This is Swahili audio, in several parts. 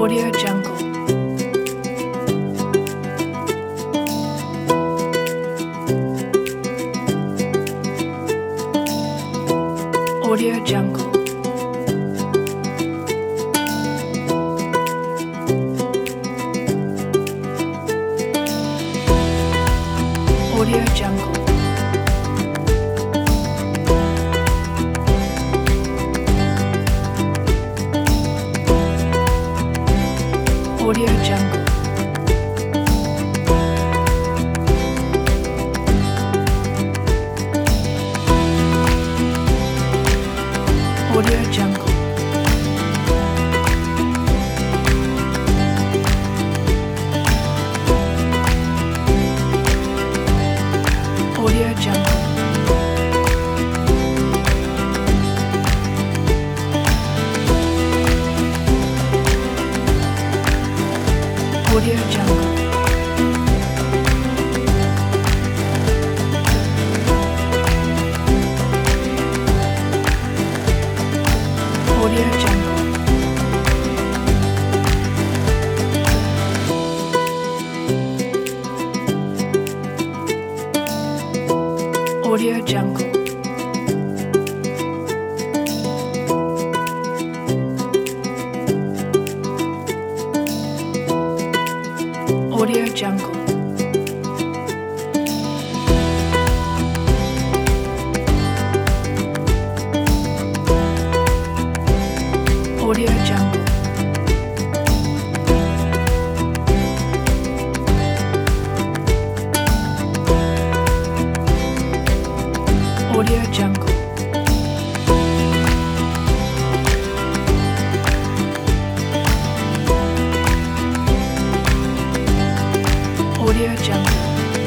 Audio Jungle. Audio Jungle. Audio Jungle. Audio Jungle. Audio Jungle. Audio Jungle. Audio Jungle. Audio Jungle. Audio Jungle. Audio Jungle. Audio Jungle. Audio Jungle. Audio Jungle.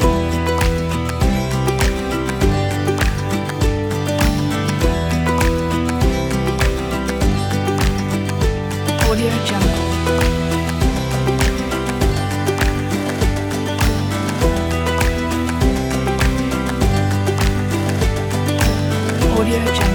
Audio Jungle. Audio Jungle.